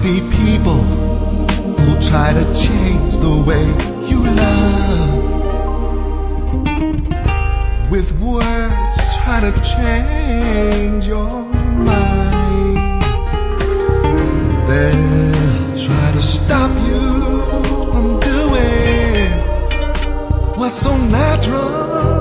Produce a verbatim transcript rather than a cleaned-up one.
be people who try to change the way you love. With words try to change your mind. They'll try to stop you from doing what's so natural